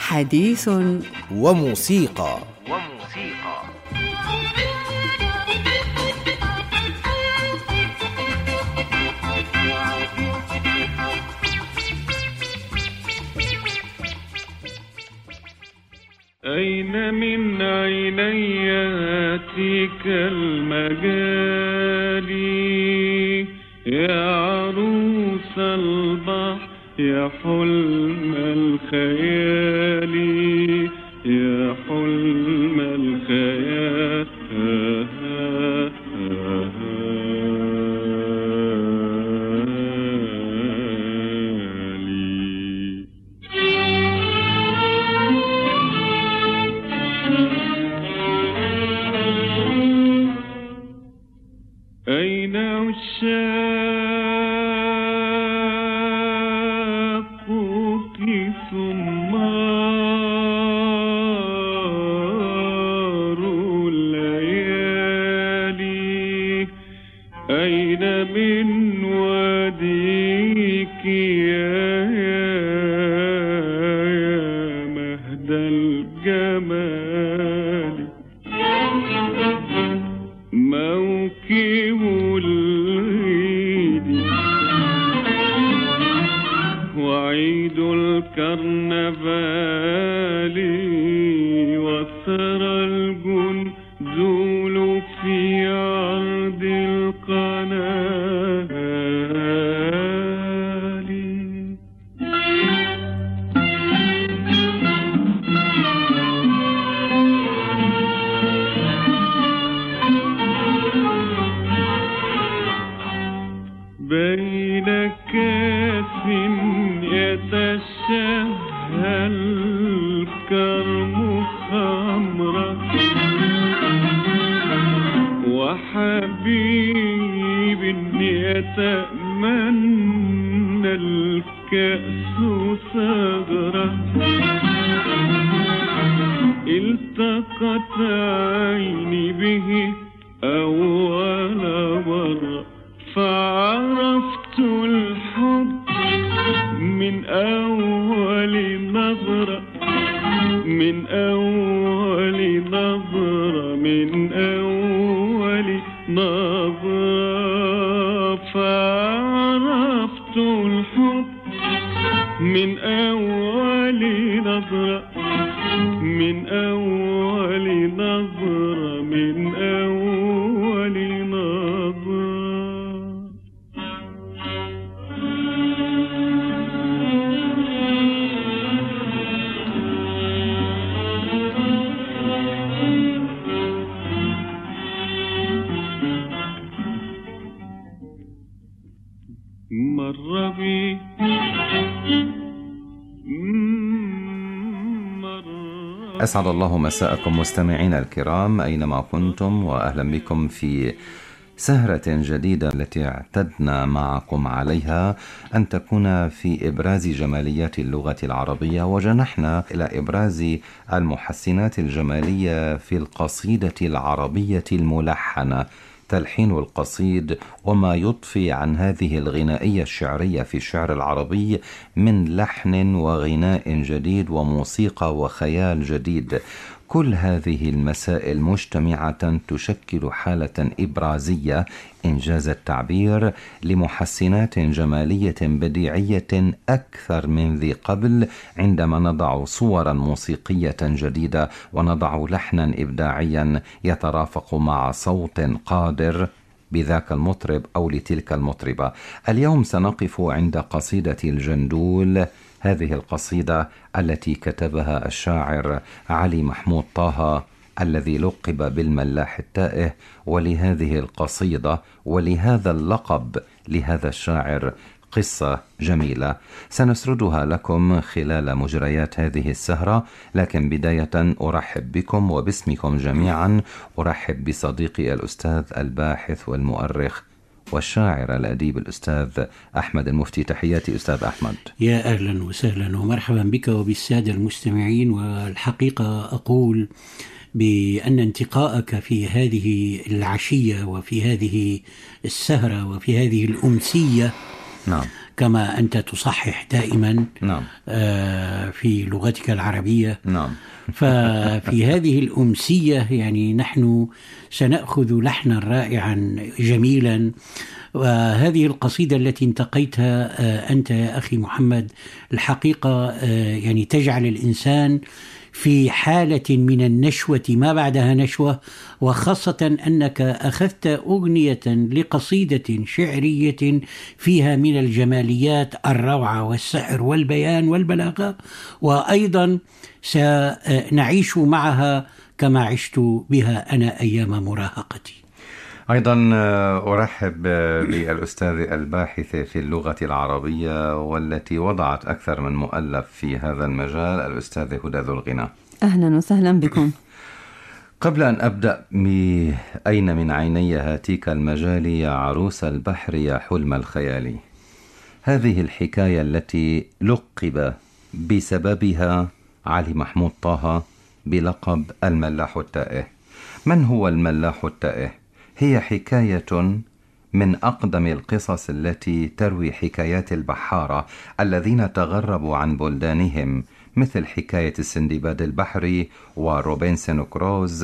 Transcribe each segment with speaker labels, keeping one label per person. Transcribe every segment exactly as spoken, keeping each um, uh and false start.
Speaker 1: حديث
Speaker 2: وموسيقى
Speaker 3: وموسيقى
Speaker 4: أين من عيني يأتيك المجال يا عروس البحر يا حلم الخيال يا حلم الخيال أين عشاقك ثمار الليالي أين من واديك يا مهد الجمال موكب العيد وعيد الكرنفال وثرى الجندول في عرض القنال بين كاس يتشهى الكرم خمرا وحبيب يتأمنى الكأس ثغرا التقت عيني به أول مرة فعرفت الحب من أول نظرة من أول نظرة من أول نظرة فعرفت الحب من أول نظرة من أول نظرة من أول نظرة مر بي
Speaker 5: أسعد الله مساءكم مستمعين الكرام أينما كنتم، وأهلا بكم في سهرة جديدة التي اعتدنا معكم عليها أن تكون في إبراز جماليات اللغة العربية، وجنحنا إلى إبراز المحسنات الجمالية في القصيدة العربية الملحنة، تلحين القصيد وما يضفي عن هذه الغنائية الشعرية في الشعر العربي من لحن وغناء جديد وموسيقى وخيال جديد. كل هذه المسائل مجتمعة تشكل حالة إبرازية إنجاز التعبير لمحسنات جمالية بديعية أكثر من ذي قبل، عندما نضع صورا موسيقية جديدة ونضع لحنا إبداعيا يترافق مع صوت قادر بذاك المطرب أو لتلك المطربة. اليوم سنقف عند قصيدة الجندول، هذه القصيدة التي كتبها الشاعر علي محمود طه الذي لقب بالملاح التائه. ولهذه القصيدة ولهذا اللقب لهذا الشاعر قصة جميلة سنسردها لكم خلال مجريات هذه السهرة، لكن بداية أرحب بكم وباسمكم جميعا أرحب بصديقي الأستاذ الباحث والمؤرخ والشاعر الأديب الأستاذ أحمد المفتي. تحياتي أستاذ أحمد.
Speaker 6: يا أهلا وسهلا ومرحبا بك وبالسادة المستمعين. والحقيقة أقول بأن انتقائك في هذه العشية وفي هذه السهرة وفي هذه الأمسية
Speaker 5: نعم.
Speaker 6: كما أنت تصحح دائما
Speaker 5: نعم.
Speaker 6: في لغتك العربية.
Speaker 5: نعم.
Speaker 6: ففي هذه الأمسية يعني نحن سنأخذ لحنا رائعا جميلا. وهذه القصيدة التي انتقيتها أنت يا أخي محمد الحقيقة يعني تجعل الإنسان في حالة من النشوة ما بعدها نشوة، وخاصة أنك أخذت أغنية لقصيدة شعرية فيها من الجماليات الروعة والسحر والبيان والبلاغة، وأيضا سنعيش معها كما عشت بها أنا أيام مراهقتي.
Speaker 5: أيضا أرحب بالأستاذ الباحث في اللغة العربية والتي وضعت أكثر من مؤلف في هذا المجال، الأستاذ هدى ذو الغنى.
Speaker 1: أهلا وسهلا بكم.
Speaker 5: قبل أن أبدأ أين من عيني هاتيك المجال يا عروس البحر يا حلم الخيال، هذه الحكاية التي لقب بسببها علي محمود طه بلقب الملاح التائه. من هو الملاح التائه؟ هي حكاية من أقدم القصص التي تروي حكايات البحارة الذين تغربوا عن بلدانهم، مثل حكاية السندباد البحري وروبنسون كروز،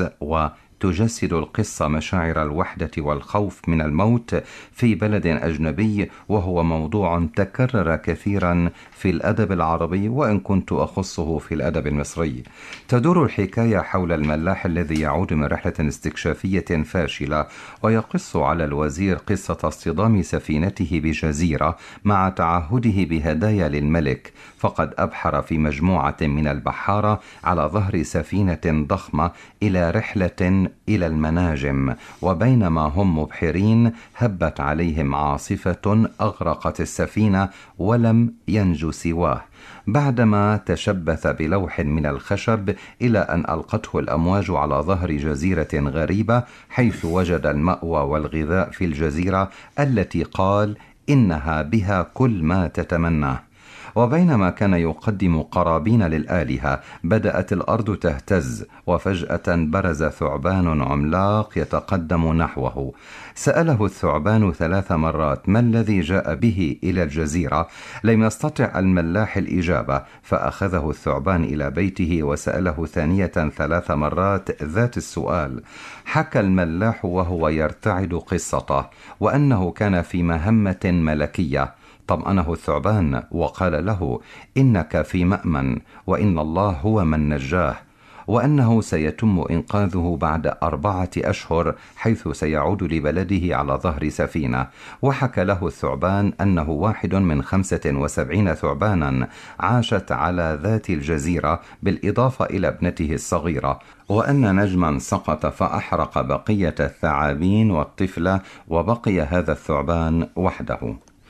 Speaker 5: وتجسد القصة مشاعر الوحدة والخوف من الموت في بلد أجنبي، وهو موضوع تكرر كثيرا في الأدب العربي وإن كنت أخصه في الأدب المصري. تدور الحكاية حول الملاح الذي يعود من رحلة استكشافية فاشلة ويقص على الوزير قصة اصطدام سفينته بجزيرة مع تعهده بهدايا للملك، فقد أبحر في مجموعة من البحارة على ظهر سفينة ضخمة إلى رحلة إلى المناجم، وبينما هم مبحرين هبت عليهم عاصفة أغرقت السفينة ولم ينجو سواه، بعدما تشبث بلوح من الخشب إلى أن ألقته الأمواج على ظهر جزيرة غريبة، حيث وجد المأوى والغذاء في الجزيرة التي قال إنها بها كل ما تتمناه. وبينما كان يقدم قرابين للآلهة بدأت الأرض تهتز، وفجأة برز ثعبان عملاق يتقدم نحوه. سأله الثعبان ثلاث مرات ما الذي جاء به إلى الجزيرة، لم يستطع الملاح الإجابة، فأخذه الثعبان إلى بيته وسأله ثانية ثلاث مرات ذات السؤال. حكى الملاح وهو يرتعد قصته، وأنه كان في مهمة ملكية. طمأنه الثعبان وقال له إنك في مأمن، وإن الله هو من نجاه، وأنه سيتم إنقاذه بعد أربعة أشهر حيث سيعود لبلده على ظهر سفينة. وحكى له الثعبان أنه واحد من خمسة وسبعين ثعبانا عاشت على ذات الجزيرة بالإضافة إلى ابنته الصغيرة، وأن نجما سقط فأحرق بقية الثعابين والطفلة، وبقي هذا الثعبان وحده.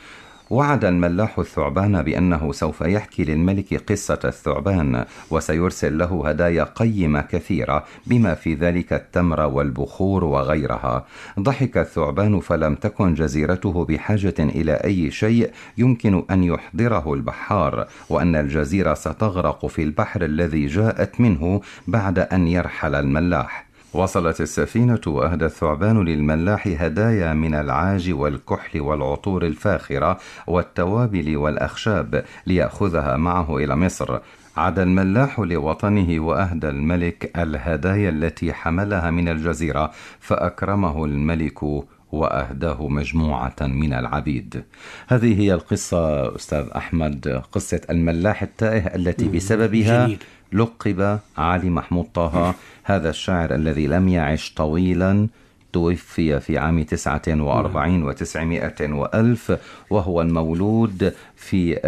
Speaker 5: وعد الملاح الثعبان بأنه سوف يحكي للملك قصة الثعبان، وسيرسل له هدايا قيمة كثيرة بما في ذلك التمر والبخور وغيرها. ضحك الثعبان، فلم تكن جزيرته بحاجة إلى أي شيء يمكن أن يحضره البحار، وأن الجزيرة ستغرق في البحر الذي جاءت منه بعد أن يرحل الملاح. وصلت السفينة وأهدى الثعبان للملاح هدايا من العاج والكحل والعطور الفاخرة والتوابل والأخشاب ليأخذها معه إلى مصر. عاد الملاح لوطنه وأهدى الملك الهدايا التي حملها من الجزيرة، فأكرمه الملك وأهداه مجموعة من العبيد. هذه هي القصة أستاذ أحمد، قصة الملاح التائه التي بسببها جميل. لقب علي محمود طه، هذا الشاعر الذي لم يعش طويلا، توفي في عام تسعة وأربعين وتسعمائة وألف، وهو المولود في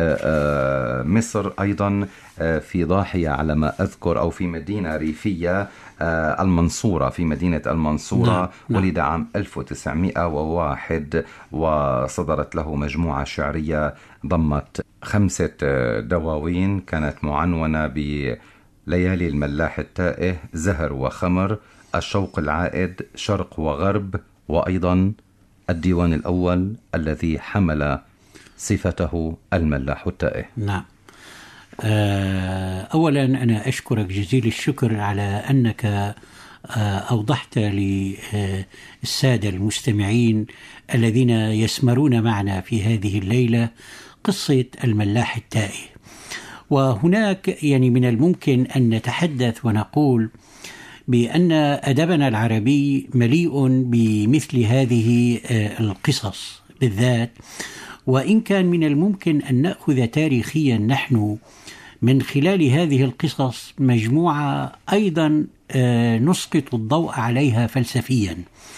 Speaker 5: مصر أيضا في ضاحية على ما أذكر، أو في مدينة ريفية المنصورة، في مدينة المنصورة. نعم. ولد عام ألف وتسعمائة وواحد، وصدرت له مجموعة شعرية ضمت خمسة دواوين كانت معنونة بليالي الملاح التائه، زهر وخمر، الشوق العائد، شرق وغرب، وأيضا الديوان الأول الذي حمل صفته الملاح التائه.
Speaker 6: نعم. أولا أنا أشكرك جزيل الشكر على أنك أوضحت للسادة المستمعين الذين يسمرون معنا في هذه الليلة قصة الملاح التائه. وهناك يعني من الممكن أن نتحدث ونقول بأن أدبنا العربي مليء بمثل هذه القصص بالذات، وإن كان من الممكن أن نأخذ تاريخيا نحن من خلال هذه القصص مجموعة أيضا نسقط الضوء عليها فلسفيا.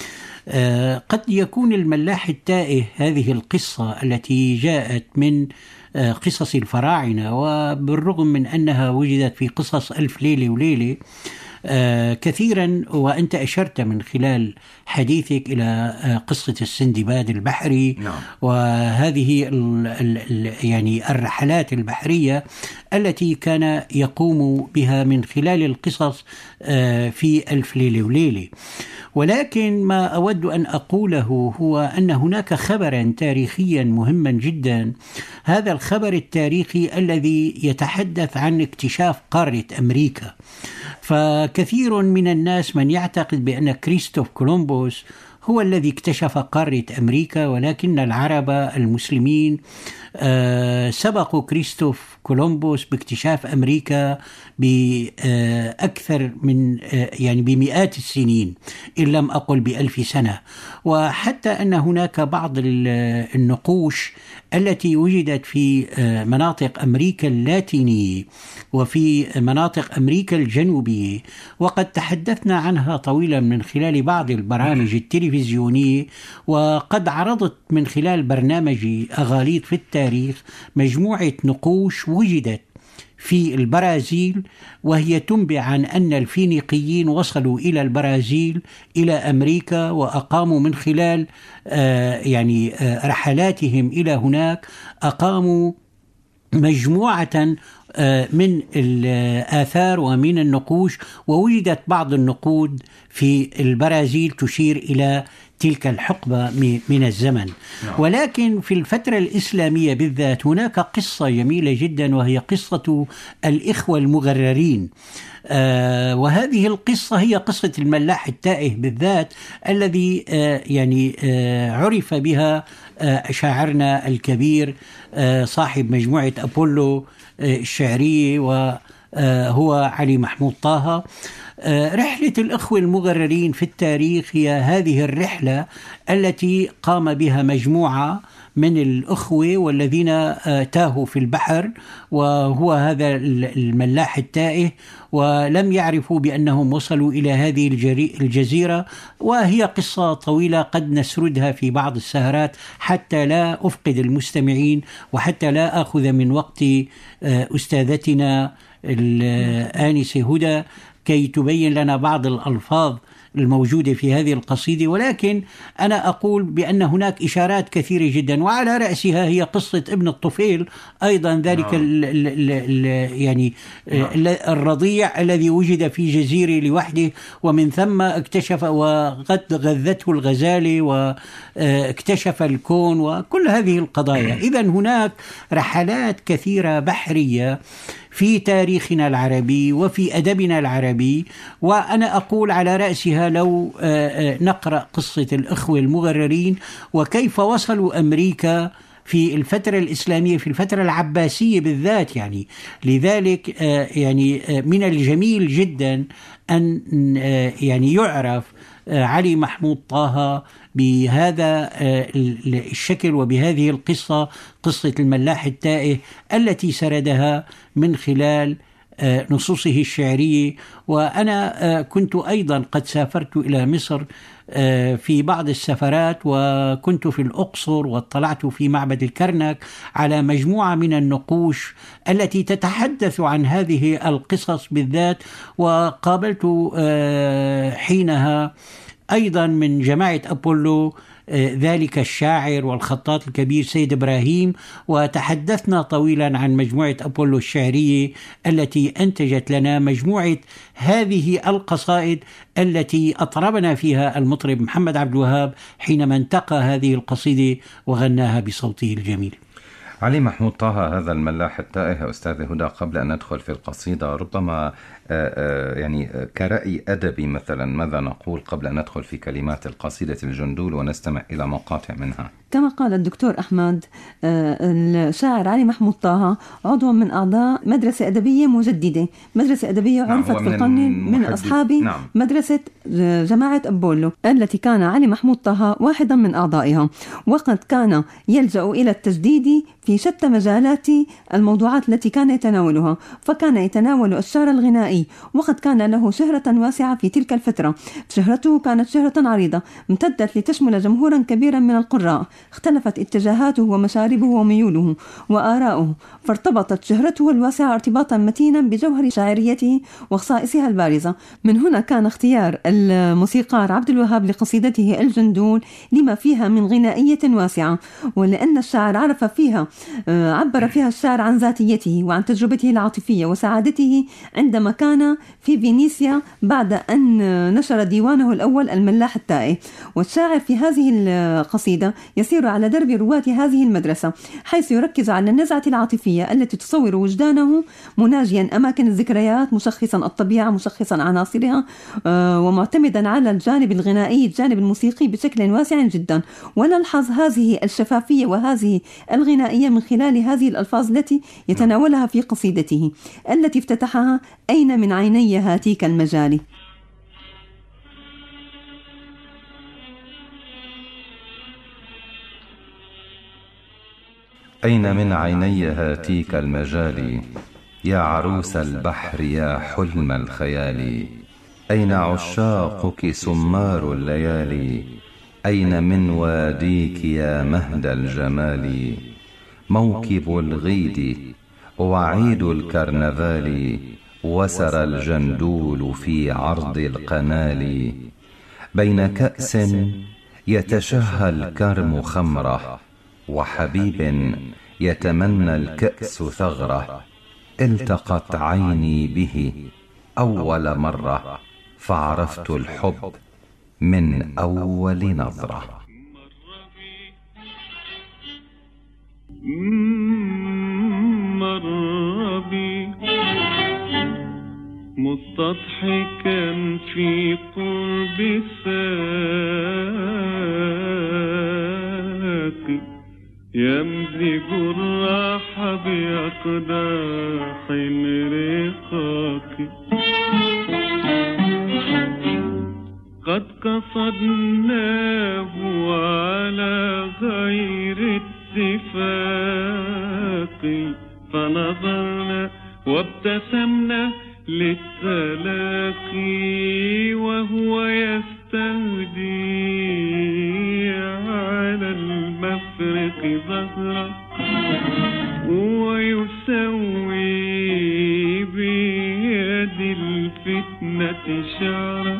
Speaker 6: قد يكون الملاح التائه هذه القصة التي جاءت من قصص الفراعنة، وبالرغم من أنها وجدت في قصص ألف ليلة وليلة كثيرا، وأنت أشرت من خلال حديثك إلى قصة السندباد البحري، نعم. وهذه ال ال يعني الرحلات البحرية التي كان يقوم بها من خلال القصص في ألف ليلة وليلة. ولكن ما أود أن أقوله هو أن هناك خبرا تاريخيا مهما جدا، هذا الخبر التاريخي الذي يتحدث عن اكتشاف قارة أمريكا. فكثير من الناس من يعتقد بأن كريستوف كولومبوس هو الذي اكتشف قارة أمريكا، ولكن العرب المسلمين سبقوا كريستوف كولومبوس باكتشاف أمريكا بأكثر من يعني بمئات السنين إن لم أقل بألف سنة. وحتى أن هناك بعض النقوش التي وجدت في مناطق أمريكا اللاتينية وفي مناطق أمريكا الجنوبية، وقد تحدثنا عنها طويلا من خلال بعض البرامج التلفزيونية، وقد عرضت من خلال برنامجي أغاليط في التاريخ مجموعة نقوش وجدت في البرازيل، وهي تنبئ عن أن الفينيقيين وصلوا إلى البرازيل إلى أمريكا، وأقاموا من خلال آه يعني آه رحلاتهم إلى هناك أقاموا مجموعة من الآثار ومن النقوش، ووجدت بعض النقود في البرازيل تشير إلى تلك الحقبة من الزمن. ولكن في الفترة الإسلامية بالذات هناك قصة جميلة جدا، وهي قصة الإخوة المغررين. آه وهذه القصة هي قصة الملاح التائه بالذات، الذي آه يعني آه عرف بها آه شاعرنا الكبير آه صاحب مجموعة أبولو آه الشعرية، وهو علي محمود طه. رحلة الأخوة المغررين في التاريخ هي هذه الرحلة التي قام بها مجموعة من الأخوة والذين تاهوا في البحر، وهو هذا الملاح التائه، ولم يعرفوا بأنهم وصلوا إلى هذه الجزيرة. وهي قصة طويلة قد نسردها في بعض السهرات حتى لا أفقد المستمعين، وحتى لا أخذ من وقت أستاذتنا الآنسة هدى كي تبين لنا بعض الألفاظ الموجودة في هذه القصيدة. ولكن أنا أقول بأن هناك إشارات كثيرة جدا، وعلى رأسها هي قصة ابن الطفيل أيضا، ذلك ال ال ال يعني الرضيع الذي وجد في جزيرة لوحده، ومن ثم اكتشف وقد غذته الغزالة واكتشف الكون وكل هذه القضايا. إذن هناك رحلات كثيرة بحرية في تاريخنا العربي وفي أدبنا العربي، وأنا أقول على رأسها لو نقرأ قصة الأخوة المغررين وكيف وصلوا أمريكا في الفترة الإسلامية، في الفترة العباسية بالذات. يعني لذلك يعني من الجميل جدا أن يعني يعرف علي محمود طه بهذا الشكل وبهذه القصة، قصة الملاح التائه التي سردها من خلال نصوصه الشعرية. وأنا كنت أيضا قد سافرت إلى مصر في بعض السفرات، وكنت في الأقصر واطلعت في معبد الكرنك على مجموعة من النقوش التي تتحدث عن هذه القصص بالذات. وقابلت حينها أيضا من جماعة أبولو ذلك الشاعر والخطاط الكبير سيد إبراهيم، وتحدثنا طويلا عن مجموعة أبولو الشعرية التي أنتجت لنا مجموعة هذه القصائد التي أطربنا فيها المطرب محمد عبد الوهاب حينما انتقى هذه القصيدة وغناها بصوته الجميل.
Speaker 5: علي محمود طه هذا الملاح التائه أستاذ هدى، قبل أن ندخل في القصيدة ربما يعني كرأي أدبي مثلا ماذا نقول قبل أن ندخل في كلمات القصيدة الجندول ونستمع إلى مقاطع منها؟
Speaker 1: كما قال الدكتور أحمد، الشاعر علي محمود طه عضو من أعضاء مدرسة أدبية مجددة، مدرسة أدبية عرفت في القرن من أصحاب نعم. مدرسة جماعة أبولو التي كان علي محمود طه واحدا من أعضائها، وقد كان يلجأ إلى التجديد في شتى مجالات الموضوعات التي كان يتناولها، فكان يتناول الشعر الغنائي، وقد كان له شهرة واسعة في تلك الفترة. شهرته كانت شهرة عريضة امتدت لتشمل جمهورا كبيرا من القراء، اختلفت اتجاهاته ومشاربه وميوله وآراؤه، فارتبطت شهرته الواسعة ارتباطا متينا بجوهر شاعريته وخصائصها البارزة. من هنا كان اختيار الموسيقار عبد الوهاب لقصيدته الجندول لما فيها من غنائية واسعة، ولأن الشاعر عرف فيها عبر فيها الشاعر عن ذاتيته وعن تجربته العاطفية وسعادته عندما كان في فينيسيا بعد أن نشر ديوانه الأول الملاح التائه. والشاعر في هذه القصيدة يسير على درب رواة هذه المدرسة، حيث يركز على النزعة العاطفية التي تصور وجدانه مناجيا أماكن الذكريات، مشخصا الطبيعة، مشخصا عناصرها، ومعتمدا على الجانب الغنائي الجانب الموسيقي بشكل واسع جدا. ونلحظ هذه الشفافية وهذه الغنائية من خلال هذه الألفاظ التي يتناولها في قصيدته التي افتتحها: أين من عيني هاتيك المجال.
Speaker 5: أين من عيني هاتيك المجال، يا عروس البحر يا حلم الخيال، أين عشاقك سمار الليالي، أين من واديك يا مهد الجمال، موكب الغيد وعيد الكرنفال، وسر الجندول في عرض القنال، بين كأس يتشهى الكرم خمره، وحبيب يتمنى الكأس ثغره، التقت عيني به أول مرة، فعرفت الحب من أول نظرة.
Speaker 4: مر بي مستضحكا في قرب الساقي، يمزج الراح بأقداح رقاق، قد قصدناه على غير اتفاق، فنظرنا وابتسمنا للتلاقي، وهو يستهدي على المفرق ظهره، ويسوي بيد الفتنة شعره،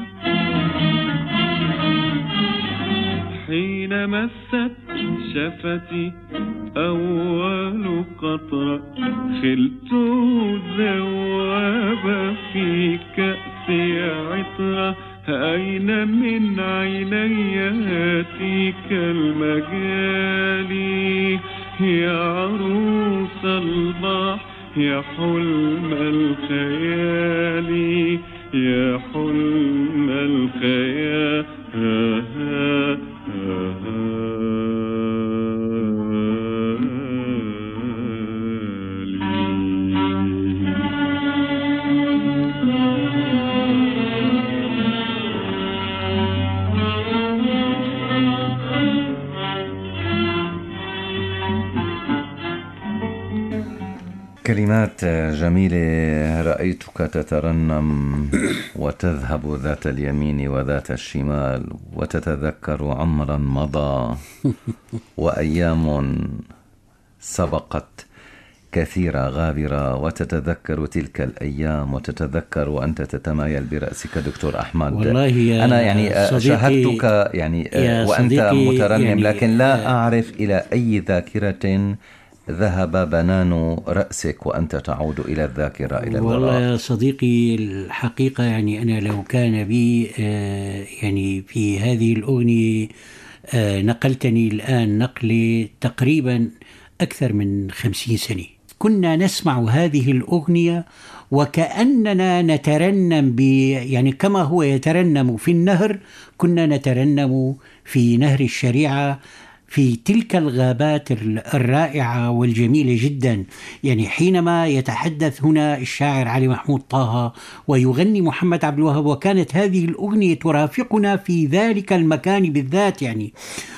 Speaker 4: حين مست شفتي أول قطرة، خلت ذواب في كأسي عطرة، أين من عيني هاتيك المجال، يا عروس البحر يا حلم الخيال، يا حلم الخيال.
Speaker 5: كلمات جميلة، رأيتك تترنم وتذهب ذات اليمين وذات الشمال، وتتذكر عمرا مضى وأيام سبقت كثيرة غابرة، وتتذكر تلك الأيام وتتذكر وأنت تتمايل برأسك دكتور أحمد.
Speaker 6: والله يا
Speaker 5: أنا يعني شاهدتك يعني وأنت مترنم يعني، لكن لا أعرف إلى أي ذاكرة ذهب بنان رأسك وأنت تعود إلى الذاكرة إلى الوراء.
Speaker 6: والله يا صديقي الحقيقة يعني أنا لو كان بي يعني في هذه الأغنية نقلتني الآن نقل تقريبا أكثر من خمسين سنة كنا نسمع هذه الأغنية وكأننا نترنم ب يعني كما هو يترنم في النهر، كنا نترنم في نهر الشريعة في تلك الغابات الرائعة والجميلة جدا. يعني حينما يتحدث هنا الشاعر علي محمود طه ويغني محمد عبد الوهاب، وكانت هذه الأغنية ترافقنا في ذلك المكان بالذات. يعني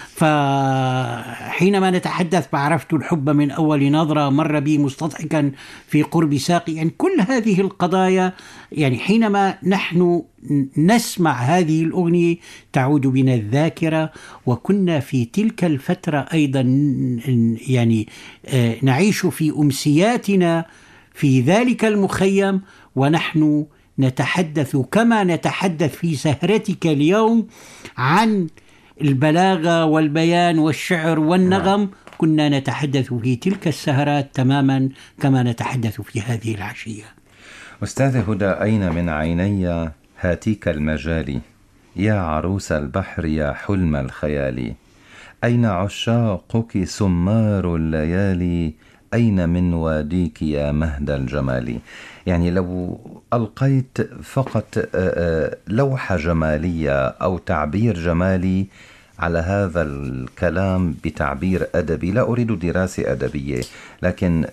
Speaker 6: فحينما نتحدث بعرفت الحب من أول نظرة، مر بي مستضحكا في قرب ساقي، يعني كل هذه القضايا يعني حينما نحن نسمع هذه الأغنية تعود بنا الذاكرة. وكنا في تلك الفترة أيضا يعني نعيش في أمسياتنا في ذلك المخيم ونحن نتحدث كما نتحدث في سهرتك اليوم عن البلاغة والبيان والشعر والنغم. كنا نتحدث في تلك السهرات تماما كما نتحدث في هذه العشية.
Speaker 5: أستاذ هدى، أين من عيني هاتيك المجال، يا عروس البحر يا حلم الخيال، أين عشاقك سمار الليالي، أين من واديك يا مهد الجمال. يعني لو ألقيت فقط لوحة جمالية أو تعبير جمالي على هذا الكلام بتعبير أدبي، لا أريد دراسة أدبية، لكن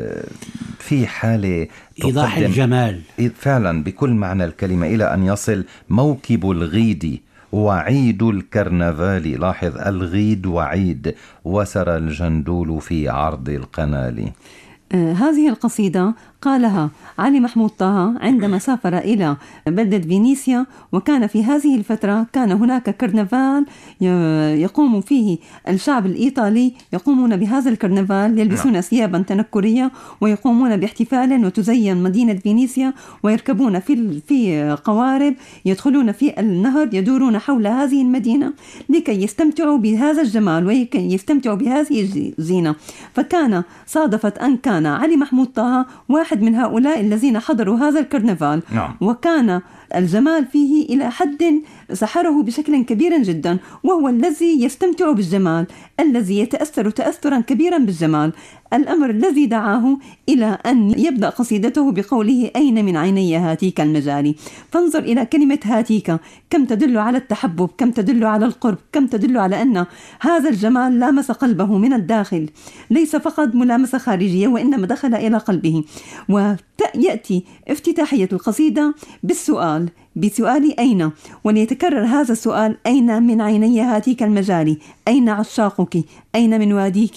Speaker 5: في حالة
Speaker 6: إيضاح الجمال
Speaker 5: فعلا بكل معنى الكلمة، إلى أن يصل موكب الغيد وعيد الكرنفال. لاحظ الغيد وعيد، وسر الجندول في عرض القنال.
Speaker 1: آه هذه القصيدة قالها علي محمود طه عندما سافر إلى بلدة فينيسيا، وكان في هذه الفترة كان هناك كرنفال يقوم فيه الشعب الإيطالي، يقومون بهذا الكرنفال، يلبسون ثيابا تنكرية ويقومون باحتفال، وتزين مدينة فينيسيا ويركبون في في قوارب يدخلون في النهر يدورون حول هذه المدينة لكي يستمتعوا بهذا الجمال ويستمتعوا يستمتعوا بهذه الزينة. فكان صادفت أن كان علي محمود طه واحد من هؤلاء الذين حضروا هذا الكرنفال.
Speaker 5: نعم.
Speaker 1: وكان الجمال فيه إلى حد سحره بشكل كبير جدا، وهو الذي يستمتع بالجمال، الذي يتأثر تأثرا كبيرا بالجمال، الأمر الذي دعاه إلى أن يبدأ قصيدته بقوله أين من عيني هاتيك المجال. فانظر إلى كلمة هاتيك، كم تدل على التحبب، كم تدل على القرب، كم تدل على أن هذا الجمال لامس قلبه من الداخل، ليس فقط ملامسة خارجية وإنما دخل إلى قلبه. ويأتي افتتاحية القصيدة بالسؤال بسؤال أين، وليتكرر هذا السؤال: أين من عيني هاتيك المجال، أين عشاقك، أين من واديك.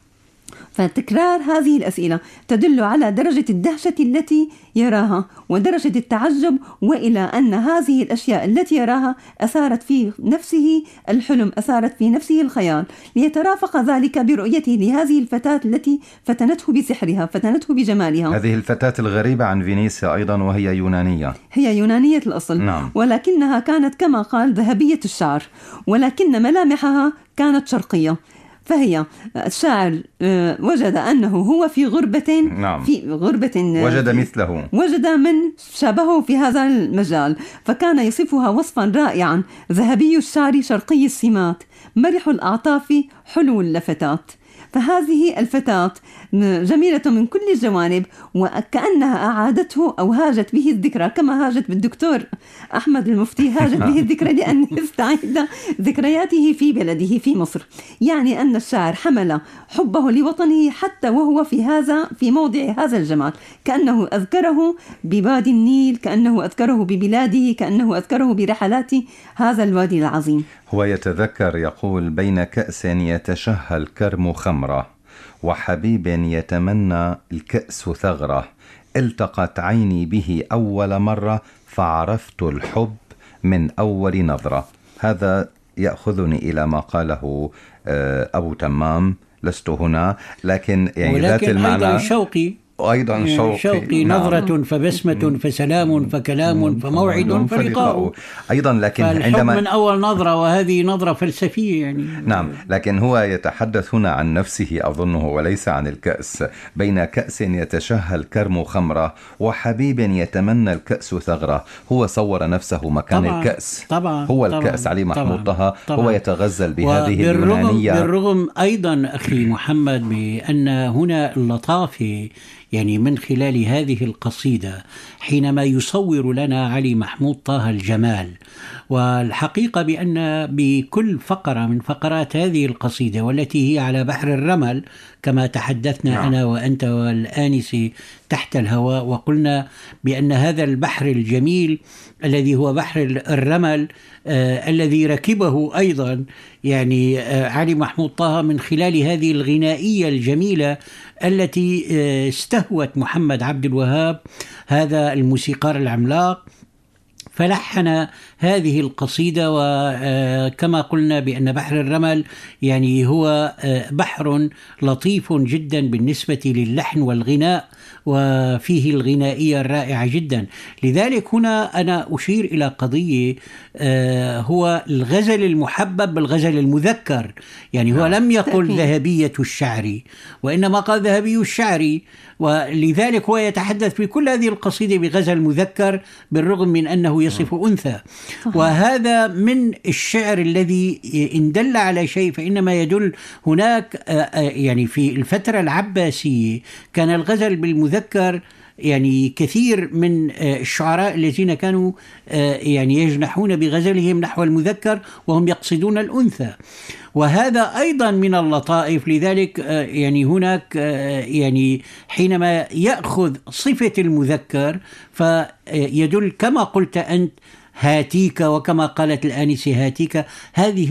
Speaker 1: فتكرار هذه الأسئلة تدل على درجة الدهشة التي يراها ودرجة التعجب، وإلى أن هذه الأشياء التي يراها أثارت في نفسه الحلم، أثارت في نفسه الخيال، ليترافق ذلك برؤيته لهذه الفتاة التي فتنته بسحرها، فتنته بجمالها.
Speaker 5: هذه الفتاة الغريبة عن فينيسيا أيضا، وهي يونانية،
Speaker 1: هي يونانية الأصل.
Speaker 5: نعم.
Speaker 1: ولكنها كانت كما قال ذهبية الشعر، ولكن ملامحها كانت شرقية. فهي الشاعر وجد أنه هو في غربة،
Speaker 5: نعم.
Speaker 1: في غربة
Speaker 5: وجد مثله،
Speaker 1: وجد من شابهه في هذا المجال، فكان يصفها وصفا رائعا: ذهبي الشعر شرقي السمات، مرح الأعطاف حلو اللفتات. فهذه الفتاة جميلة من كل الجوانب، وكأنها أعادته أو هاجت به الذكرى، كما هاجت بالدكتور أحمد المفتي، هاجت به الذكرى لأن يستعيد ذكرياته في بلده في مصر. يعني أن الشاعر حمل حبه لوطنه حتى وهو في هذا في موضع هذا الجمال، كأنه أذكره بوادي النيل، كأنه أذكره ببلاده، كأنه أذكره برحلات هذا الوادي العظيم.
Speaker 5: هو يتذكر يقول: بين كأس يتشهى الكرم خمرة، وحبيب يتمنى الكأس ثغرة، التقت عيني به أول مرة، فعرفت الحب من أول نظرة. هذا يأخذني إلى ما قاله أبو تمام، لست هنا، لكن يعني ذات المعنى.
Speaker 6: ولكن أيضا شوقي
Speaker 5: وأيضا شوقي,
Speaker 6: شوقي نعم. نظرة فبسمة فسلام فكلام فموعد فلقاء
Speaker 5: أيضا. لكن
Speaker 6: عندما من أول نظرة، وهذه نظرة فلسفية يعني.
Speaker 5: نعم، لكن هو يتحدث هنا عن نفسه أظنه وليس عن الكأس. بين كأس يتشهى الكرم خمرة وحبيب يتمنى الكأس ثغرة. هو صور نفسه مكان
Speaker 6: طبعا
Speaker 5: الكأس.
Speaker 6: طبعا
Speaker 5: هو
Speaker 6: طبعا
Speaker 5: الكأس علي محمود طه. هو يتغزل بهذه
Speaker 6: بالرغم
Speaker 5: اليونانية.
Speaker 6: بالرغم أيضا أخي محمد بأن هنا اللطافة يعني من خلال هذه القصيدة حينما يصور لنا علي محمود طه الجمال. والحقيقة بأن بكل فقرة من فقرات هذه القصيدة والتي هي على بحر الرمل كما تحدثنا نعم. أنا وأنت والآنسي تحت الهواء، وقلنا بأن هذا البحر الجميل الذي هو بحر الرمل آه الذي ركبه أيضا يعني آه علي محمود طه من خلال هذه الغنائية الجميلة التي آه استهوت محمد عبد الوهاب هذا الموسيقار العملاق، فلحن هذه القصيدة. وكما قلنا بأن بحر الرمل يعني هو بحر لطيف جدا بالنسبة للحن والغناء، وفيه الغنائية الرائعة جدا. لذلك هنا أنا أشير إلى قضية هو الغزل المحبب بالغزل المذكر. يعني هو لم يقل ذهبية الشعر وإنما قال ذهبي الشعر، ولذلك هو يتحدث في كل هذه القصيدة بغزل مذكر بالرغم من أنه يصف أنثى. وهذا من الشعر الذي إن دل على شيء فإنما يدل. هناك يعني في الفترة العباسية كان الغزل بالمذكر يعني كثير من الشعراء الذين كانوا يعني يجنحون بغزلهم نحو المذكر وهم يقصدون الأنثى، وهذا أيضا من اللطائف. لذلك يعني هناك يعني حينما يأخذ صفة المذكر فيدل كما قلت أنت هاتيك، وكما قالت الآنسة هاتيك، هذه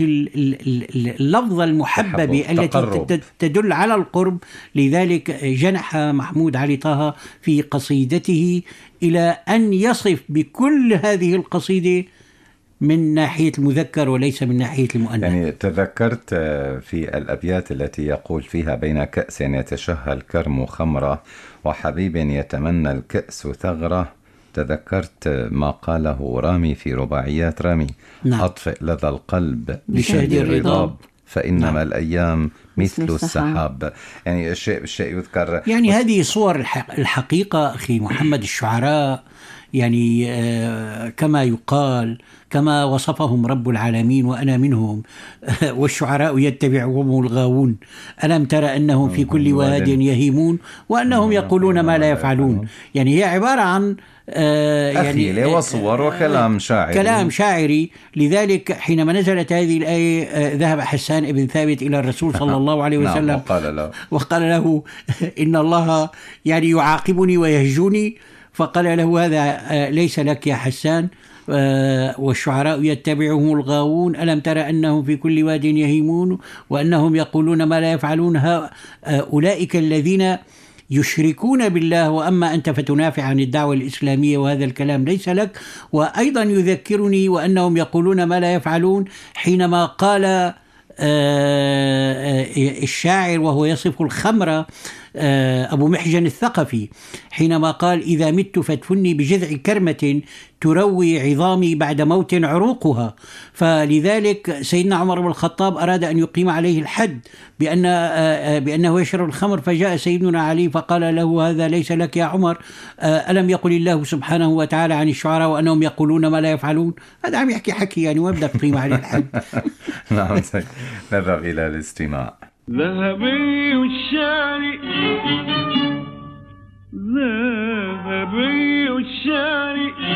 Speaker 6: اللفظة المحببة التي تدل على القرب. لذلك جنح محمود علي طه في قصيدته إلى أن يصف بكل هذه القصيدة من ناحية المذكر وليس من ناحية المؤنث.
Speaker 5: يعني تذكرت في الأبيات التي يقول فيها بين كأس يتشهى الكرم خمرة وحبيب يتمنى الكأس ثغرة، تذكرت ما قاله رامي في رباعيات رامي. نعم. أطفئ لذا القلب بشهد الرضاب فإنما نعم. الأيام مثل السحاب. يعني الشيء الشيء يذكر.
Speaker 6: يعني و... هذه صور الحقيقة أخي محمد. الشعراء يعني آه كما يقال كما وصفهم رب العالمين وأنا منهم والشعراء يتبعهم الغاوون ألم ترى أنهم في كل واد يهيمون وأنهم يقولون ما لا يفعلون. يعني هي عبارة عن
Speaker 5: آه يعني وصور وكلام شاعري
Speaker 6: كلام شاعري. لذلك حينما نزلت هذه الآية آه ذهب حسان ابن ثابت إلى الرسول صلى الله عليه وسلم
Speaker 5: نعم وقال له,
Speaker 6: وقال له إن الله يعني يعاقبني ويهجوني، فقال له هذا ليس لك يا حسان، والشعراء يتبعهم الغاوون ألم ترى أنهم في كل واد يهيمون وأنهم يقولون ما لا يفعلون. أولئك الذين يشركون بالله، وأما أنت فتنافع عن الدعوة الإسلامية وهذا الكلام ليس لك. وأيضا يذكرني وأنهم يقولون ما لا يفعلون حينما قال الشاعر وهو يصف الخمر أبو محجن الثقفي حينما قال إذا مت فادفني بجذع كرمة تروي عظامي بعد موت عروقها. فلذلك سيدنا عمر بن الخطاب أراد أن يقيم عليه الحد بأن بأنه يشرب الخمر، فجاء سيدنا علي فقال له هذا ليس لك يا عمر، ألم يقل الله سبحانه وتعالى عن الشعراء وأنهم يقولون ما لا يفعلون؟ هذا عم يحكي حكي يعني وابدأ تقيم عليه الحد.
Speaker 5: نعم. نذهب إلى الاستماع.
Speaker 4: ذهبي الشعر ذهبي الشعر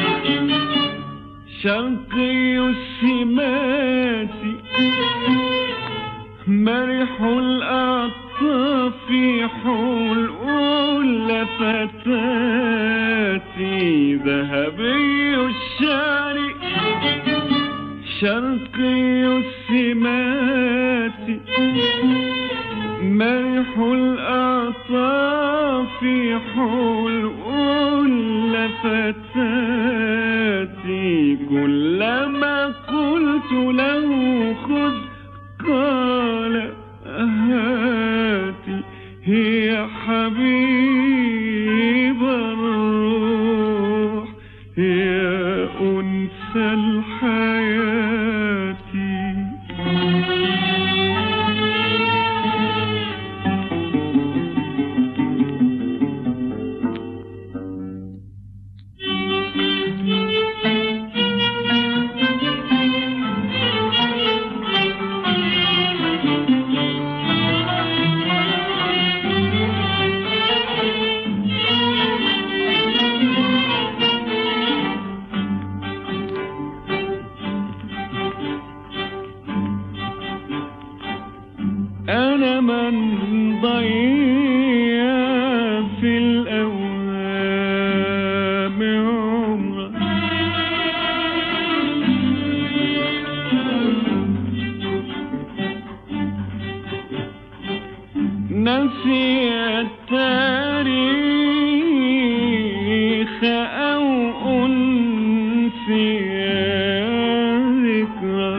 Speaker 4: شرقي السمات مرح الأعطاف حلو فتاتي. ذهبي الشعر شرقي السمات مرح الأعطاف حلو فتاتي. كلما قلت له خذ قال هاتي هي حبيبي نسي التاريخ أو أنسي ذكرى.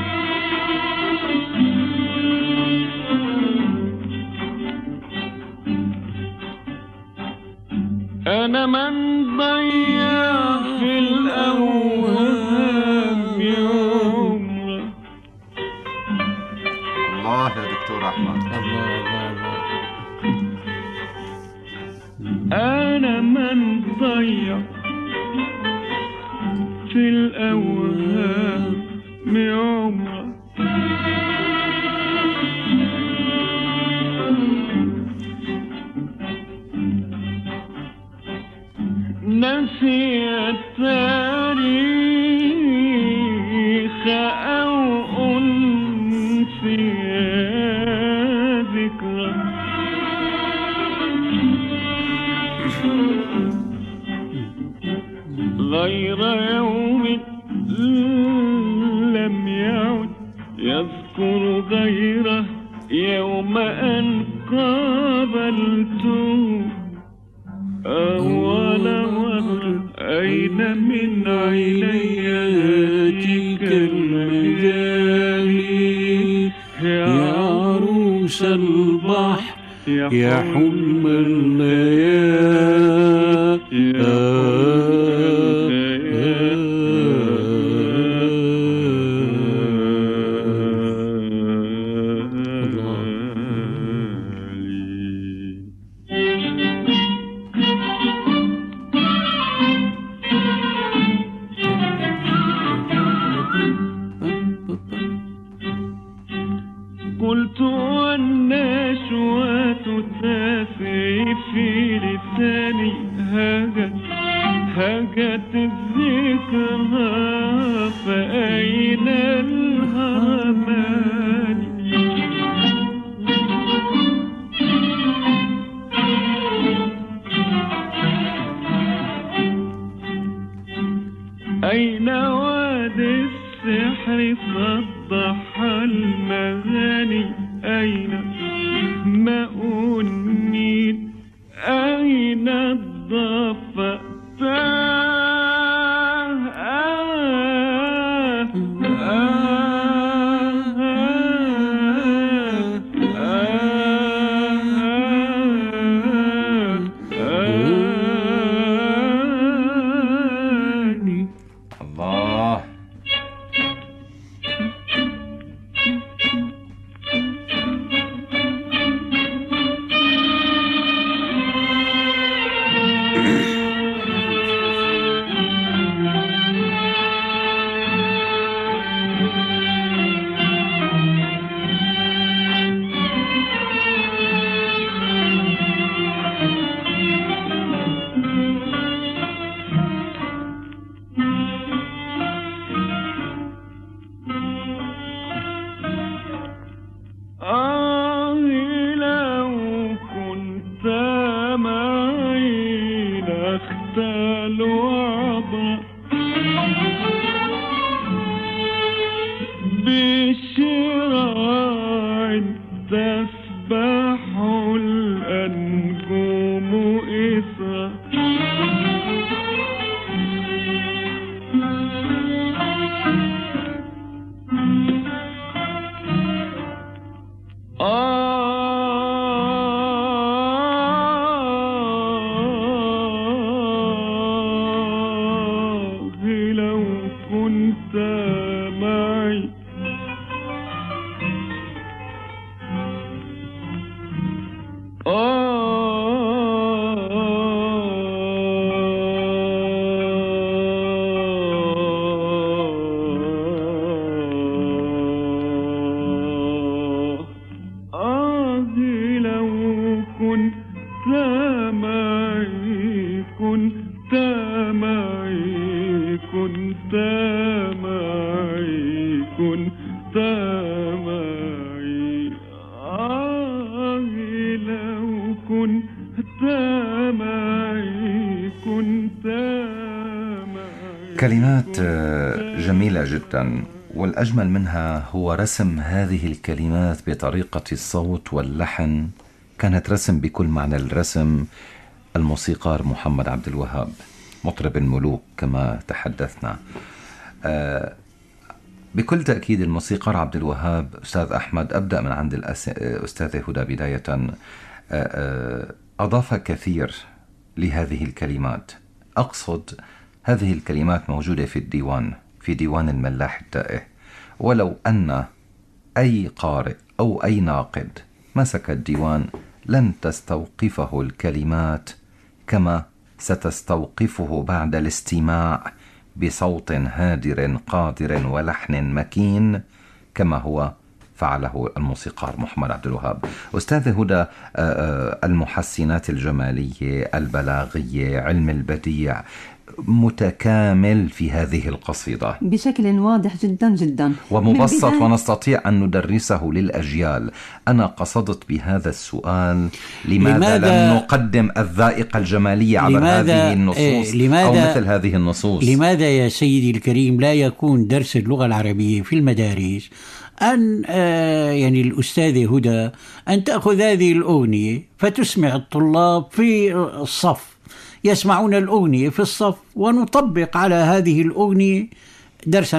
Speaker 4: أنا من ضيع في الأوهام عمره.
Speaker 5: الله يا دكتور أحمد. الله الله
Speaker 4: الله. أنا من ضيع في الأوهام عمره. نسي التاريخ أو أنسي ذكرى. غير يوم لم يعد يذكر غيره يوم أن قابلته أول مرة. أين من عينياتك المجاني يا عروس البحر يا حلم الليالي. قلت والنشوة تافي في لساني هاجت هاجت الذكرى فأين الهرمان. أين وادي السحر صدح المغاني. أين ماء النيل أين الضفة.
Speaker 5: كلمات جميلة جدا، والأجمل منها هو رسم هذه الكلمات بطريقة الصوت واللحن كانت رسم بكل معنى الرسم. الموسيقار محمد عبد الوهاب مطرب الملوك كما تحدثنا. آه بكل تأكيد الموسيقار عبد الوهاب. أستاذ أحمد، أبدأ من عند الأستاذة هدى بداية. آه أضاف كثير لهذه الكلمات. أقصد هذه الكلمات موجودة في الديوان، في ديوان الملاح التائه، ولو أن أي قارئ أو أي ناقد مسك الديوان لن تستوقفه الكلمات كما ستستوقفه بعد الاستماع بصوت هادر قادر ولحن مكين كما هو فعله الموسيقار محمد عبد الوهاب. أستاذة هدى، المحسنات الجمالية، البلاغية، علم البديع متكامل في هذه القصيدة
Speaker 1: بشكل واضح جدا جدا
Speaker 5: ومبسط، ونستطيع أن ندرسه للأجيال. أنا قصدت بهذا السؤال لماذا, لماذا لم نقدم الذائقة الجمالية عبر هذه النصوص لماذا أو مثل هذه النصوص؟
Speaker 6: لماذا يا سيدي الكريم لا يكون درس اللغة العربية في المدارس أن آه يعني الأستاذة هدى أن تأخذ هذه الأغنية فتسمع الطلاب في الصف، يسمعون الأغنية في الصف، ونطبق على هذه الأغنية درسا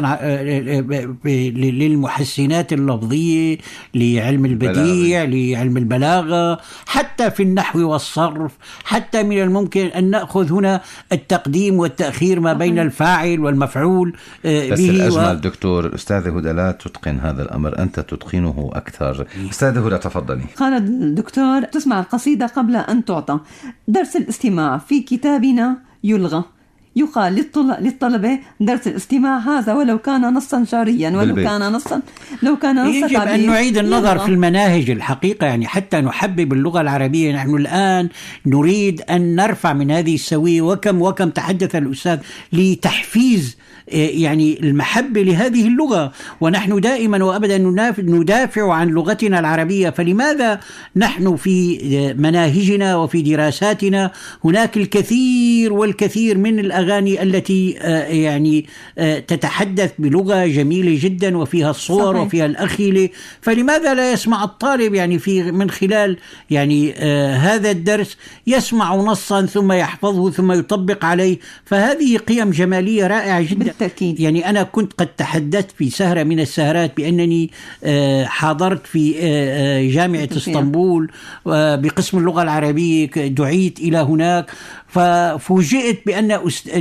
Speaker 6: للمحسنات اللفظية، لعلم البديع، لعلم البلاغة، حتى في النحو والصرف. حتى من الممكن أن نأخذ هنا التقديم والتأخير ما بين الفاعل والمفعول به.
Speaker 5: بس الأجمل و... دكتور أستاذة هدى لا تتقن هذا الأمر، أنت تتقنه أكثر. أستاذة هدى تفضلي.
Speaker 1: قال الدكتور: تسمع القصيدة قبل أن تعطى. درس الاستماع في كتابنا يلغى. يقال للطلبة درس الاستماع هذا ولو كان نصا شعريا، ولو بالبيت. كان نصا لو كان نصا
Speaker 6: يجب
Speaker 1: تعبير.
Speaker 6: أن نعيد النظر في المناهج الحقيقة، يعني حتى نحبب اللغة العربية. نحن الآن نريد أن نرفع من هذه السوية، وكم وكم تحدث الأستاذ لتحفيز يعني المحبة لهذه اللغة، ونحن دائما وأبدا ندافع عن لغتنا العربية. فلماذا نحن في مناهجنا وفي دراساتنا هناك الكثير والكثير من الأغاني التي يعني تتحدث بلغة جميلة جدا وفيها الصور صحيح. وفيها الأخيلة؟ فلماذا لا يسمع الطالب يعني في من خلال يعني هذا الدرس يسمع نصا ثم يحفظه ثم يطبق عليه؟ فهذه قيم جمالية رائعة جدا بالتأكيد. يعني أنا كنت قد تحدثت في سهرة من السهرات بأنني حضرت في جامعة اسطنبول بقسم اللغة العربية، دعيت إلى هناك، ففوجئت بأن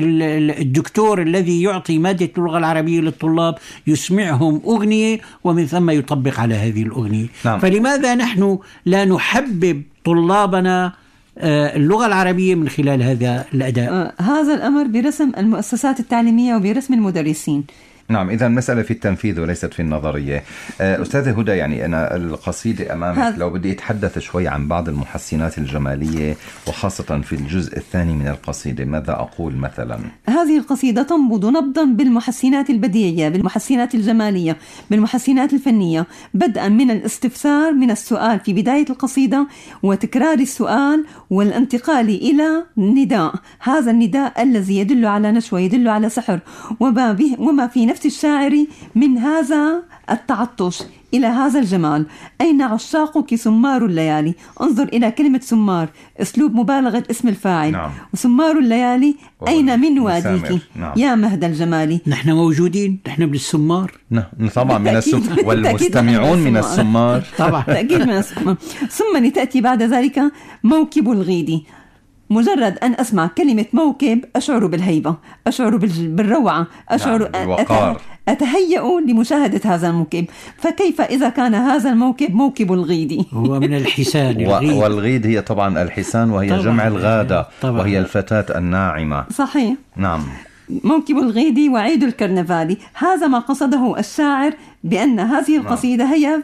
Speaker 6: الدكتور الذي يعطي مادة اللغة العربية للطلاب يسمعهم أغنية ومن ثم يطبق على هذه الأغنية. نعم. فلماذا نحن لا نحبب طلابنا اللغة العربية من خلال هذا الأداء؟
Speaker 1: هذا الأمر برسم المؤسسات التعليمية وبرسم المدرسين.
Speaker 5: نعم، إذا المسألة في التنفيذ وليست في النظرية. أستاذة هدى، يعني أنا القصيدة أمامك، لو بدي أتحدث شوي عن بعض المحسنات الجمالية وخاصة في الجزء الثاني من القصيدة، ماذا أقول مثلا؟
Speaker 1: هذه القصيدة تنبض نبضا بالمحسنات البديعية، بالمحسنات الجمالية، بالمحسنات الفنية، بدءا من الاستفسار من السؤال في بداية القصيدة، وتكرار السؤال، والانتقال إلى نداء. هذا النداء الذي يدل على نشوة، يدل على سحر، وما, به وما في نفس الشاعر من هذا التعطش إلى هذا الجمال. أين عشاقك سمار الليالي؟ انظر إلى كلمة سمار، أسلوب مبالغة اسم الفاعل. نعم. وسمار الليالي أين من واديك؟ نعم. يا مهد الجمال.
Speaker 6: نحن موجودين، نحن بالسمار.
Speaker 5: نعم طبعا من السمار، والمستمعون من السمار
Speaker 1: طبعا تأكيد من السمار. ثم تأتي بعد ذلك موكب الغيد. مجرد أن أسمع كلمة موكب أشعر بالهيبة، أشعر بالروعة، أشعر
Speaker 5: نعم.
Speaker 1: أتهيأ لمشاهدة هذا الموكب. فكيف إذا كان هذا الموكب موكب الغيد؟
Speaker 6: هو من الحسان.
Speaker 5: الغيد. والغيد هي طبعا الحسان، وهي طبعاً جمع الغادة طبعاً. وهي الفتاة الناعمة.
Speaker 1: صحيح.
Speaker 5: نعم.
Speaker 1: موكب الغيد وعيد الكرنفال، هذا ما قصده الشاعر بأن هذه القصيدة هي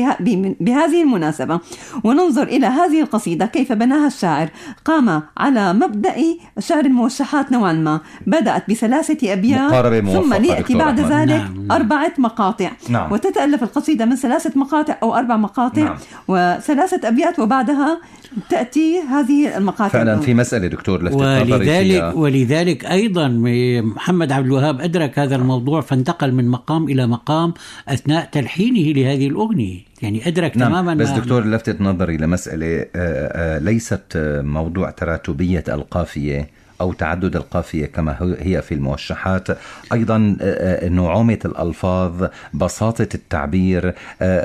Speaker 1: بهذه المناسبة. وننظر إلى هذه القصيدة كيف بناها الشاعر. قام على مبدأ شعر الموشحات نوعا ما، بدأت بثلاثة أبيات ثم يأتي بعد ذلك نعم. أربعة مقاطع. نعم. وتتألف القصيدة من ثلاثة مقاطع أو أربع مقاطع. نعم. وثلاثة أبيات وبعدها تأتي هذه المقاطع.
Speaker 5: فعلا في مسألة دكتور لفتت
Speaker 6: ولذلك, ولذلك أيضا محمد عبد الوهاب أدرك هذا الموضوع، فانتقل من مقام إلى مقام أثناء تلحينه لهذه الأغنية، يعني أدرك
Speaker 5: نعم.
Speaker 6: تماما.
Speaker 5: بس دكتور لفتت نظري لمسألة ليست موضوع تراتبية القافية أو تعدد القافية كما هي في الموشحات، أيضا نعومة الألفاظ، بساطة التعبير،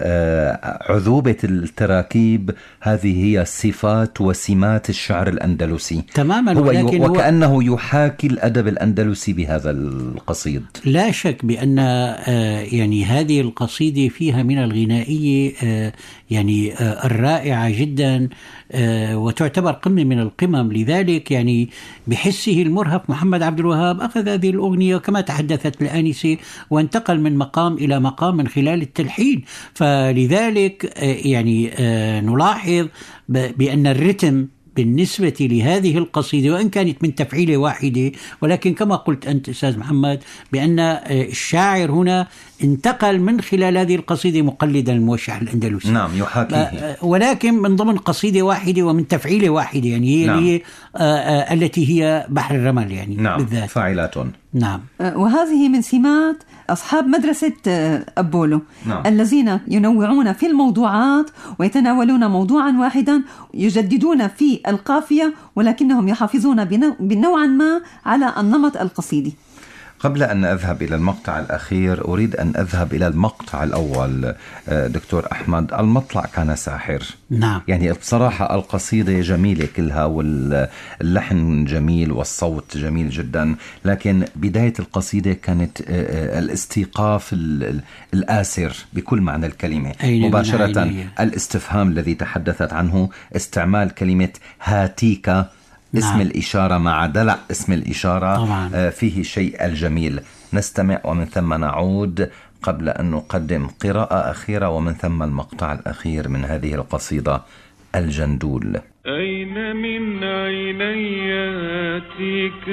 Speaker 5: عذوبة التراكيب، هذه هي صفات وسمات الشعر الأندلسي
Speaker 6: تماما.
Speaker 5: هو
Speaker 6: ولكن
Speaker 5: وكأنه هو يحاكي الأدب الأندلسي بهذا القصيد.
Speaker 6: لا شك بأن يعني هذه القصيدة فيها من الغنائية يعني الرائعة جدا، وتعتبر قمة من القمم. لذلك يعني بحسه المرهف محمد عبد الوهاب أخذ هذه الأغنية كما تحدثت الآنسة وانتقل من مقام إلى مقام من خلال التلحين. فلذلك يعني نلاحظ بأن الرتم بالنسبة لهذه القصيدة وإن كانت من تفعيلة واحدة، ولكن كما قلت أنت أستاذ محمد بأن الشاعر هنا انتقل من خلال هذه القصيدة مقلدا الموشح الأندلسي.
Speaker 5: نعم يحاكيه،
Speaker 6: ولكن من ضمن قصيدة واحدة ومن تفعيلة واحدة، يعني هي نعم. هي التي هي بحر الرمل يعني
Speaker 5: نعم.
Speaker 6: بالذات
Speaker 5: فاعلات.
Speaker 6: نعم.
Speaker 1: وهذه من سمات أصحاب مدرسة أبولو
Speaker 5: نعم.
Speaker 1: الذين ينوعون في الموضوعات ويتناولون موضوعا واحدا، يجددون في القافية ولكنهم يحافظون بنوعا ما على النمط القصيدي.
Speaker 5: قبل أن أذهب إلى المقطع الأخير أريد أن أذهب إلى المقطع الأول. دكتور أحمد، المطلع كان ساحر.
Speaker 6: نعم.
Speaker 5: يعني بصراحة القصيدة جميلة كلها واللحن جميل والصوت جميل جدا، لكن بداية القصيدة كانت الاستيقاف الآسر بكل معنى الكلمة مباشرة. الاستفهام الذي تحدثت عنه، استعمال كلمة هاتيك اسم نعم. الإشارة مع دلع اسم الإشارة طبعا. فيه شيء الجميل. نستمع ومن ثم نعود قبل أن نقدم قراءة أخيرة ومن ثم المقطع الأخير من هذه القصيدة الجندول.
Speaker 4: أين من عيني ياتيك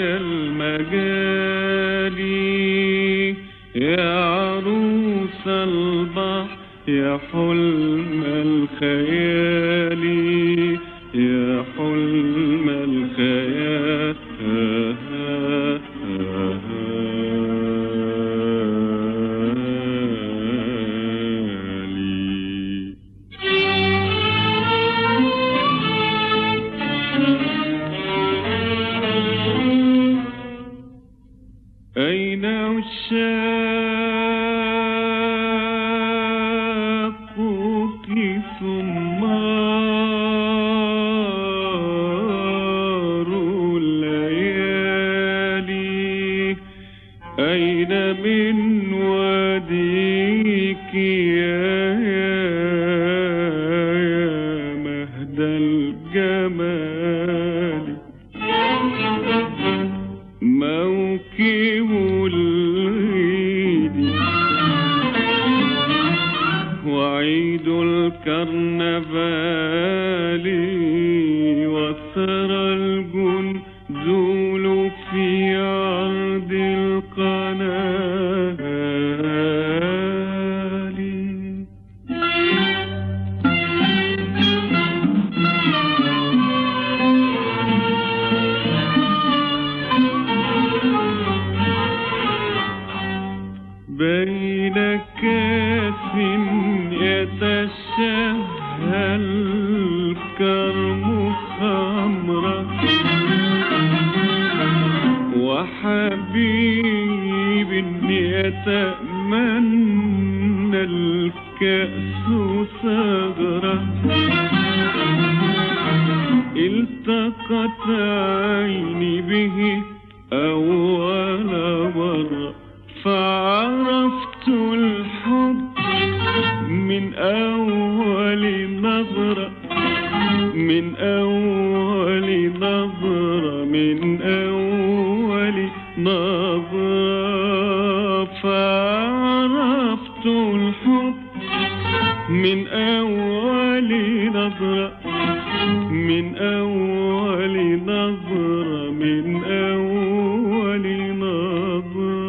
Speaker 4: المجالي يا عروس البحر يا حلم الخيال يا حلم الخيال. أين عشاقك ثم أين من واديك يا مهد الجمال موكب الغيد وعيد الكرنفال وثرى الجندول في عرض القنال. بين كاس يتشهى الكرم خمرا وحبيب يتأمنى الكأس ثغرا التقت عيني به أول مرة فعرفت الحب من أول نظرة من أول نظرة من أول نظرة فعرفت الحب من أول نظرة من أول نظرة من أول نظرة.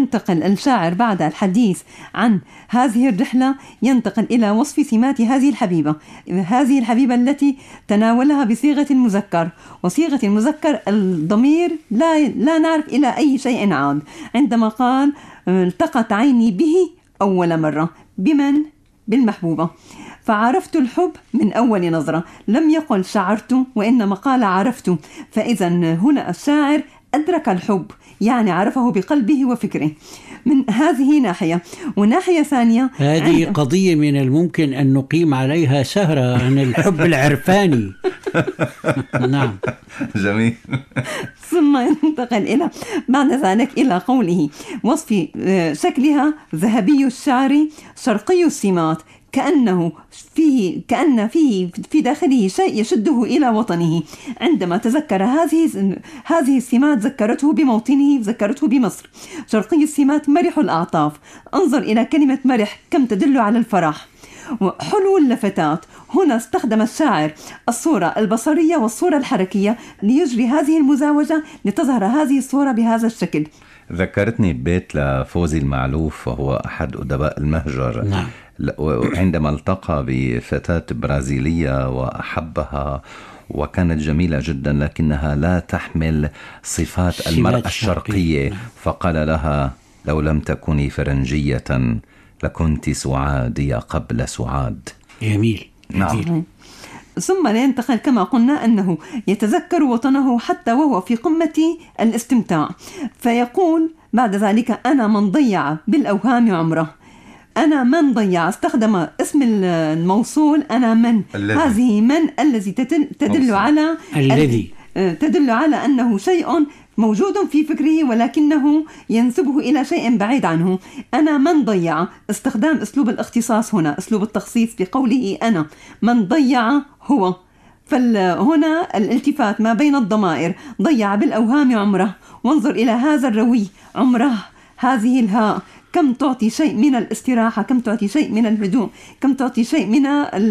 Speaker 1: ينتقل الشاعر بعد الحديث عن هذه الرحلة ينتقل إلى وصف سمات هذه الحبيبة هذه الحبيبة التي تناولها بصيغة المذكر، وصيغة المذكر الضمير لا, لا نعرف إلى أي شيء عاد. عندما قال التقت عيني به أول مرة، بمن؟ بالمحبوبة. فعرفت الحب من أول نظرة، لم يقل شعرت وإنما قال عرفت. فإذا هنا الشاعر أدرك الحب، يعني عرفه بقلبه وفكره. من هذه ناحية. وناحية ثانية،
Speaker 6: هذه عند... قضية من الممكن أن نقيم عليها سهرة عن الحب العرفاني. نعم،
Speaker 5: جميل.
Speaker 1: ثم ينتقل إلى بعد ذلك إلى قوله وصف شكلها ذهبي الشعر شرقي السمات، كأنه فيه كأن فيه في داخله شيء يشده إلى وطنه. عندما تذكر هذه هذه السمات ذكرته بموطنه، ذكرته بمصر. شرقي السمات مرح الأعطاف، انظر إلى كلمة مرح كم تدل على الفرح. حلو اللفتات، هنا استخدم الشاعر الصورة البصرية والصورة الحركية ليجري هذه المزاوجة لتظهر هذه الصورة بهذا الشكل.
Speaker 5: ذكرتني ببيت لفوزي المعلوف وهو أحد أدباء المهجر.
Speaker 6: نعم.
Speaker 5: عندما التقى بفتاة برازيلية وأحبها وكانت جميلة جدا لكنها لا تحمل صفات المرأة الشرقية، فقال لها لو لم تكوني فرنجية لكنت سعادية قبل سعاد.
Speaker 6: جميل.
Speaker 5: نعم.
Speaker 1: ثم ينتقل كما قلنا أنه يتذكر وطنه حتى وهو في قمة الاستمتاع، فيقول بعد ذلك أنا من ضيع بالأوهام عمره. أنا من ضيع، استخدم اسم الموصول أنا من. الذي. هذه من الذي تدل, تدل على
Speaker 6: الذي
Speaker 1: تدل على أنه شيء موجود في فكره ولكنه ينسبه إلى شيء بعيد عنه. أنا من ضيع، استخدام أسلوب الاختصاص هنا، أسلوب التخصيص بقوله أنا من ضيع هو. فهنا الالتفات ما بين الضمائر، ضيع بالأوهام عمره، وانظر إلى هذا الروي عمره، هذه الهاء كم تعطي شيء من الاستراحة، كم تعطي شيء من الهدوء، كم تعطي شيء من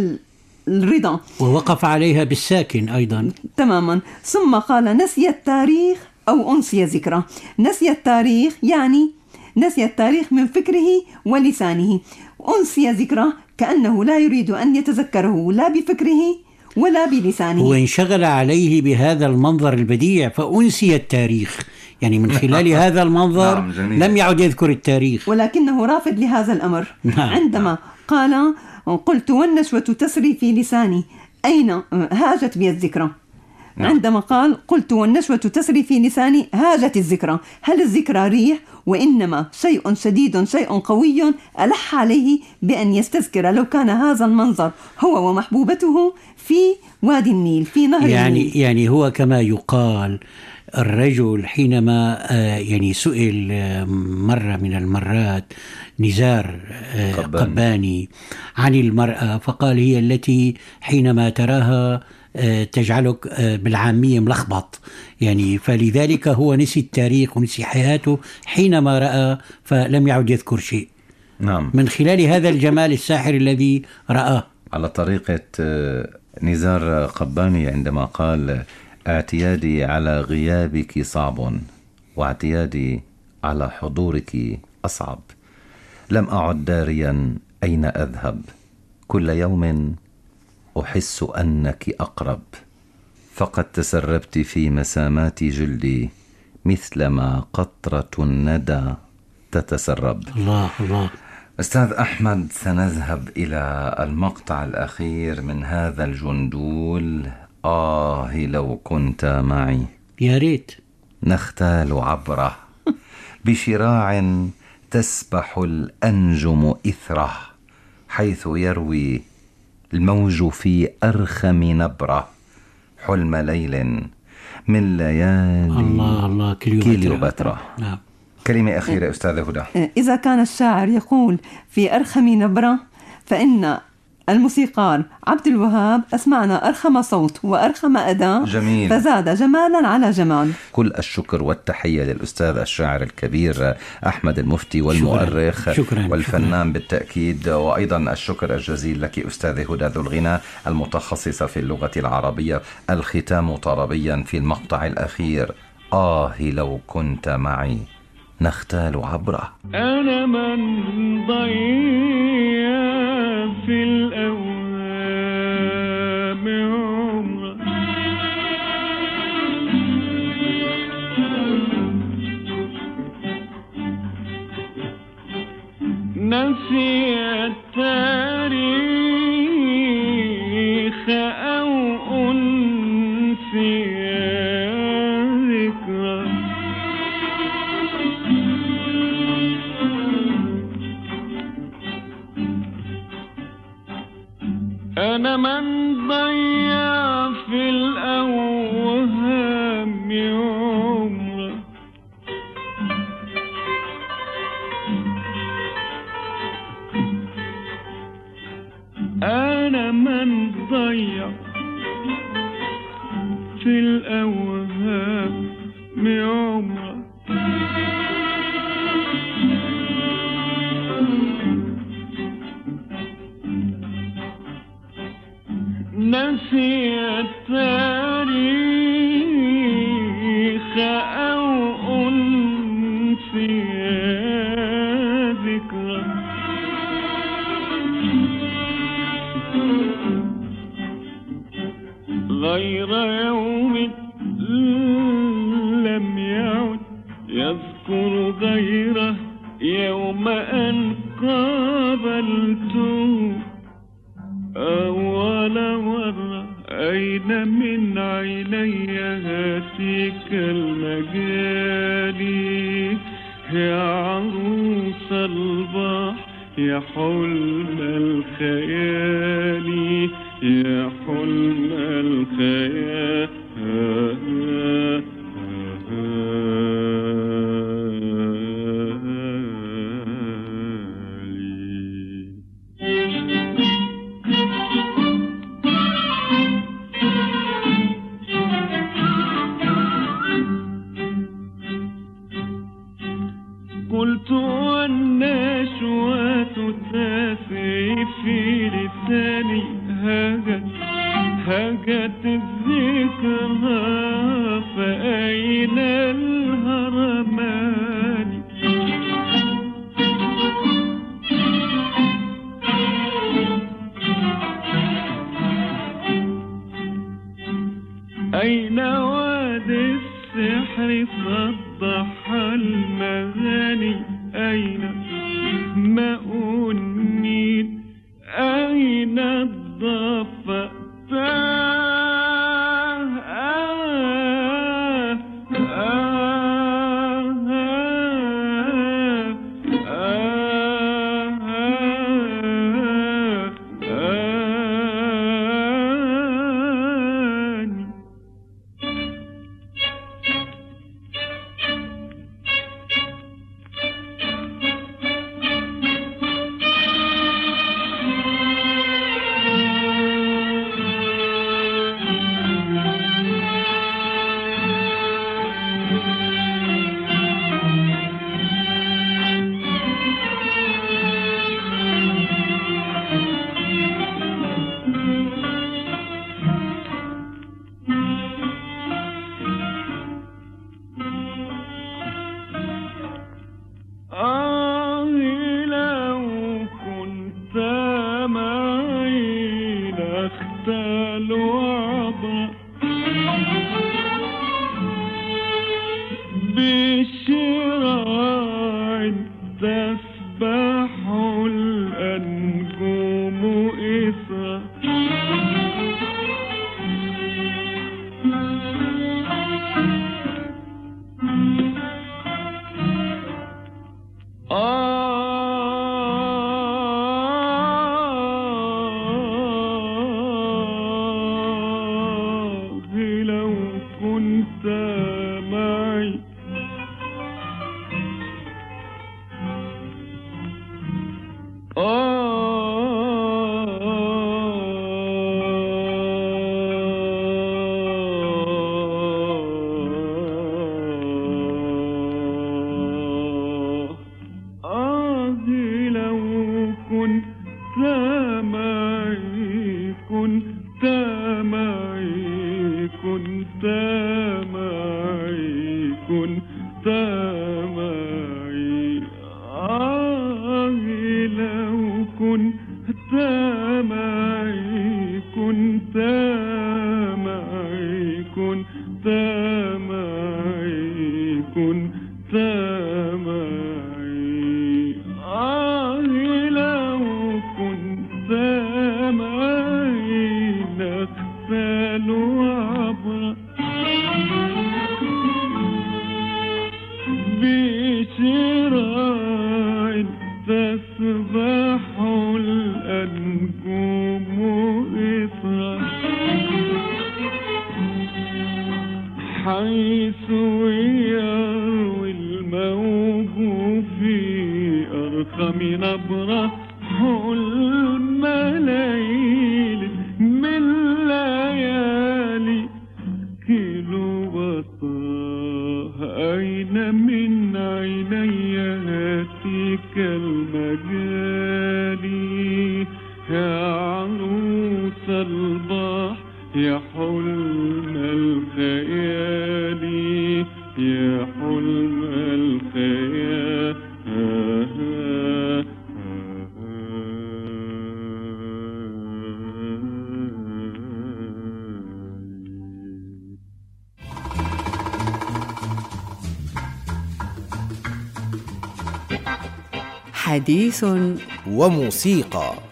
Speaker 1: الرضا،
Speaker 6: ووقف عليها بالساكن أيضا.
Speaker 1: تماما. ثم قال نسي التاريخ أو أنسي ذكره. نسي التاريخ يعني نسي التاريخ من فكره ولسانه، أنسي ذكره كأنه لا يريد أن يتذكره لا بفكره ولا بلسانه،
Speaker 6: وانشغل عليه بهذا المنظر البديع فأنسي التاريخ، يعني من خلال هذا المنظر لم يعد يذكر التاريخ،
Speaker 1: ولكنه رافض لهذا الأمر. عندما قال قلت والنشوة تسري في لساني، أين هاجت بي الذكرى؟ عندما قال قلت والنشوة تسري في لساني هاجت الذكرى، هل الذكرى ريح؟ وإنما شيء شديد، شيء قوي ألح عليه بأن يستذكر لو كان هذا المنظر هو ومحبوبته في وادي النيل، في نهر
Speaker 6: يعني
Speaker 1: النيل.
Speaker 6: يعني هو كما يقال الرجل حينما يعني سئل مرة من المرات نزار قباني عن المرأة، فقال هي التي حينما تراها تجعلك بالعامية ملخبط، يعني فلذلك هو نسي التاريخ ونسي حياته حينما رأى، فلم يعد يذكر شيء.
Speaker 5: نعم.
Speaker 6: من خلال هذا الجمال الساحر الذي رآه.
Speaker 5: على طريقة نزار قباني عندما قال اعتيادي على غيابك صعب واعتيادي على حضورك أصعب، لم أعد داريا أين أذهب، كل يوم أحس أنك أقرب، فقد تسربت في مسامات جلدي مثلما قطرة الندى تتسرب.
Speaker 6: الله الله.
Speaker 5: أستاذ أحمد، سنذهب إلى المقطع الأخير من هذا الجندول. آه لو كنت معي.
Speaker 6: يا ريت.
Speaker 5: نختال عبره بشراع تسبح الأنجم إثره، حيث يروي الموج في أرخم نبرة، حلم ليل من ليالي
Speaker 6: الله الله
Speaker 5: كليوباترا.
Speaker 6: نعم.
Speaker 5: كلمة أخيرة أستاذة هدى.
Speaker 1: إذا كان الشاعر يقول في أرخم نبرة، فإن الموسيقار عبد الوهاب أسمعنا أرخم صوت وأرخم أداء،
Speaker 5: جميل،
Speaker 1: فزاد جمالا على جمال.
Speaker 5: كل الشكر والتحية للأستاذ الشاعر الكبير أحمد المفتي والمؤرخ
Speaker 6: شكرا. شكرا.
Speaker 5: والفنان
Speaker 6: شكرا.
Speaker 5: بالتأكيد، وأيضا الشكر الجزيل لك أستاذة هدى ذو الغنى المتخصصة في اللغة العربية. الختام طربيا في المقطع الأخير. آه لو كنت معي، نختال عبره.
Speaker 4: أنا من ضيع في الأوهام عمره، نسي التاريخ أو أنسي ذكرى. أنا من ضيع في الأوهام عمره، أنا من ضيع في الأوهام عمره، نسي التاريخ أو أنسي ذكرى. غير يوم لم يعد يذكر غيره، يوم أن قابلته أول مرة. أين من عيني هاتيك المجالي، يا عروس البحر يا حلم الخيال، يا حلم الخيال. قلت والنشوة تسري في لساني، هاجت هاجت الذكرى فأين الهرمان. أين وادي السحر صدح المغاني، أين ماء النيل، أين الضفة. بشراع تسبح الأنجوم إثرا. كنت معي كنت معي كنت معي تسبح الأنجوم إثرا حيث يروي الموج في أرخم نبرة الملايين من ليالي كيلوباترا. أين من عيني هاتيك المجالي يا عروس البحر يا حلم الخيال يا حلم الخيال.
Speaker 2: حديث وموسيقى.